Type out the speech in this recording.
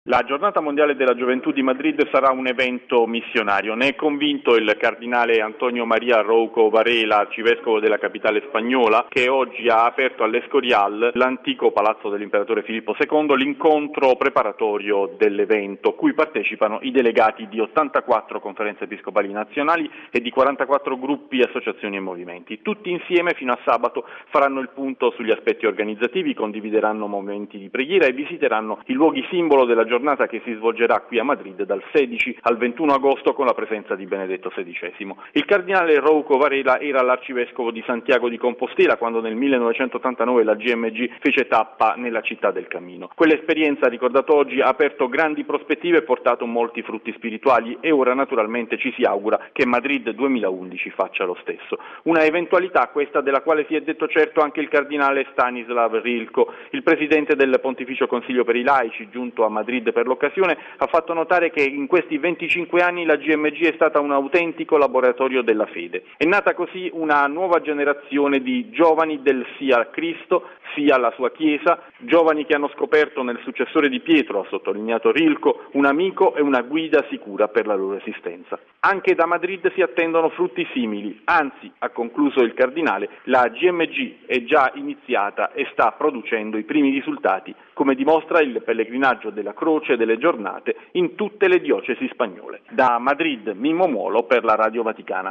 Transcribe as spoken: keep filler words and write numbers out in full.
La Giornata Mondiale della Gioventù di Madrid sarà un evento missionario. Ne è convinto il cardinale Antonio María Rouco Varela, arcivescovo della capitale spagnola, che oggi ha aperto all'Escorial, l'antico palazzo dell'imperatore Filippo secondo, l'incontro preparatorio dell'evento, cui partecipano i delegati di ottantaquattro conferenze episcopali nazionali e di quarantaquattro gruppi, associazioni e movimenti. Tutti insieme fino a sabato faranno il punto sugli aspetti organizzativi, condivideranno momenti di preghiera e visiteranno i luoghi simbolo della giornata che si svolgerà qui a Madrid dal sedici al ventuno agosto con la presenza di Benedetto sedicesimo. Il cardinale Rouco Varela era l'arcivescovo di Santiago di Compostela quando nel millenovecentottantanove la G M G fece tappa nella città del Cammino. Quell'esperienza, ricordato oggi, ha aperto grandi prospettive e portato molti frutti spirituali e ora naturalmente ci si augura che Madrid duemilaundici faccia lo stesso. Una eventualità questa della quale si è detto certo anche il cardinale Stanislav Rilko, il presidente del Pontificio Consiglio per i laici, giunto a Madrid per l'occasione, ha fatto notare che in questi venticinque anni la G M G è stata un autentico laboratorio della fede. È nata così una nuova generazione di giovani del sì a Cristo, sì alla sua Chiesa, giovani che hanno scoperto nel successore di Pietro, ha sottolineato Rilko, un amico e una guida sicura per la loro esistenza. Anche da Madrid si attendono frutti simili, anzi, ha concluso il cardinale, la G M G è già iniziata e sta producendo i primi risultati, come dimostra il pellegrinaggio della Croce delle Giornate in tutte le diocesi spagnole. Da Madrid, Mimmo Muolo per la Radio Vaticana.